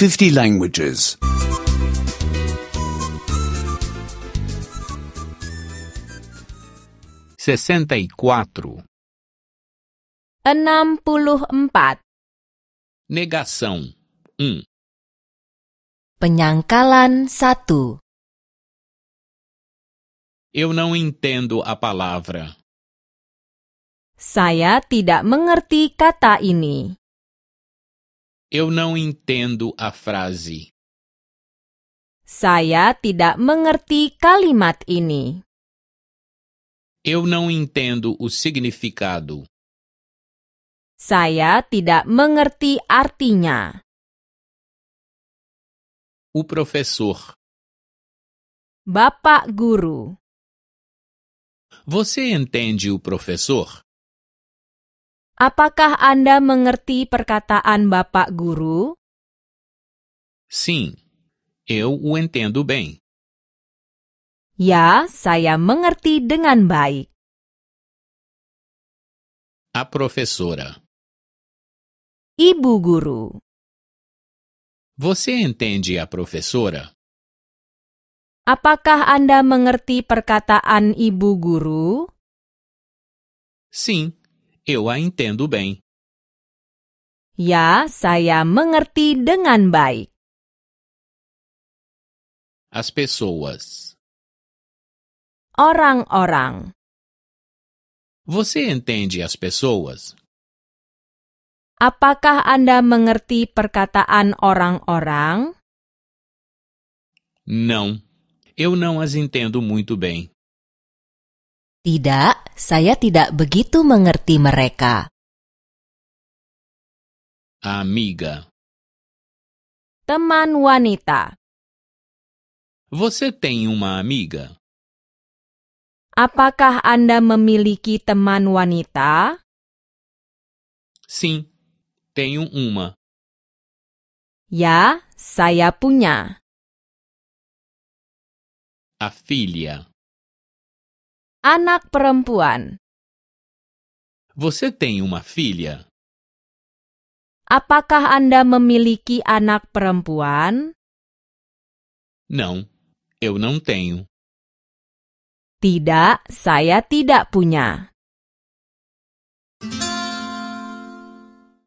50 languages. 64. 64. Negação 1. Penyangkalan 1. Eu não entendo a palavra. Saya tidak mengerti kata ini. Eu não entendo a frase. Saya tidak mengerti kalimat ini. Eu não entendo o significado. Saya tidak mengerti artinya. O professor. Bapak guru. Você entende o professor? Apakah Anda mengerti perkataan Bapak guru? Sim, eu o entendo bem. Ya, saya mengerti dengan baik. A professora. Ibu guru. Você entende a professora? Apakah Anda mengerti perkataan ibu guru? Sim, eu a entendo bem. Ya, saya mengerti dengan baik. As pessoas. Orang-orang. Você entende as pessoas? Apakah Anda mengerti perkataan orang-orang? Não, eu não as entendo muito bem. Tidak, saya tidak begitu mengerti mereka. A amiga. Teman wanita. Você tem uma amiga? Apakah Anda memiliki teman wanita? Sim, tenho uma. Ya, saya punya. A filha. Anak perempuan. Você tem uma filha? Apakah Anda memiliki anak perempuan? Não, eu não tenho. Tidak, saya tidak punya.